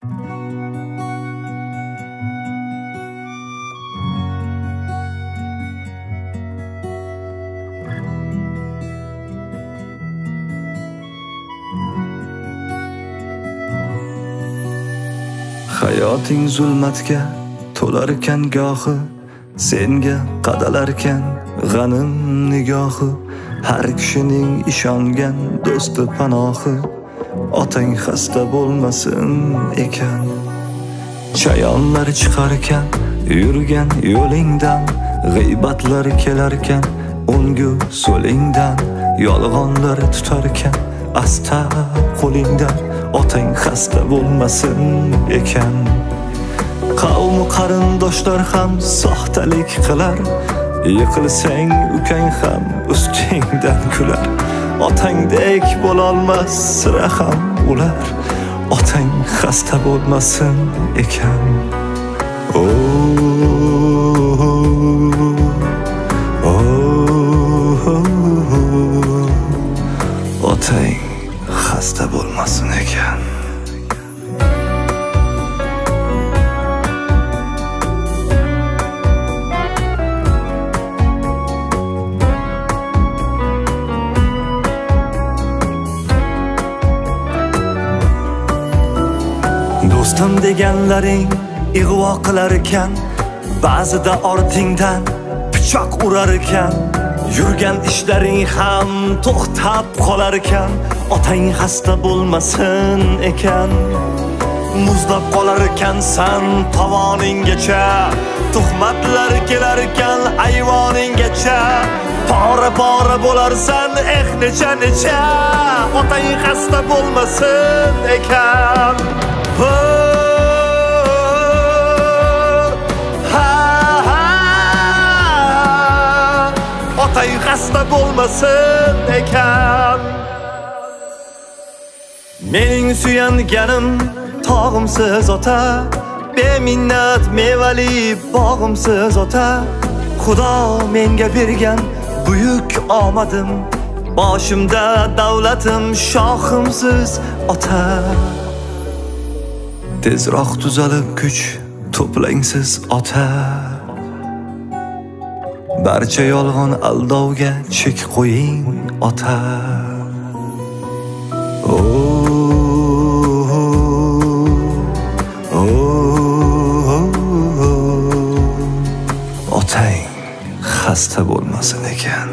Hayoting zulmatga to'larkan gohi, senga qadalarkan g'anim nigohi. Har kishining ishongan do'sti panohi, otang xasta bo'lmasin ekan. Chayonlar chiqarkan yurgan yo'lingdan, g'iybatlar kelarkan o'ngu so'lingdan. Yolg'onlar tutarkan asta qo'lingdan, otang xasta bo'lmasin ekan. Qavm qarindoshlar ham soxtalik qilar, yiqilsang ukang ham ustingdan kular. Otangdek bo'lolmas sira ham ular, otang xasta bo'lmasin ekan. Otang xasta bo'lmasin ekan. Do'stim deganlaring ig'vo qilar ekan, ba'zida ortingdan pichoq urar ekan. Yurgan ishlaring ham to'xtab qolar ekan, otang xasta bo'lmasin ekan. Muzlab qolar ekansan tovoninggacha, tuhmatlar kelar ekan ayvoningacha. Pora bo'larsan necha, otang xasta bo'lmasin ekan. Otang xasta bo'lmasin ekan. Mening suyanganim tog'imsiz ota, beminnat mevali bog'imsiz ota. Xudo menga bergan buyuk omadim, boshimda davlatim shohimsiz ota. Tezroq tuzalib kuch to'plangsiz ota, barcha yolg'on aldovga chek qo'ying ota. Otang xasta bo'lmasin ekan.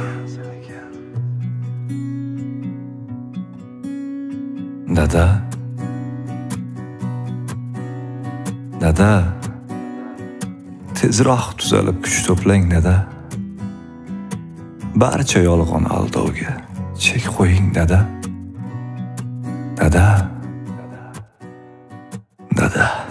Dada, tezroq tuzalib kuch to'plang dada. Barcha yolg'on aldovga chek qo'ying dada. Dada.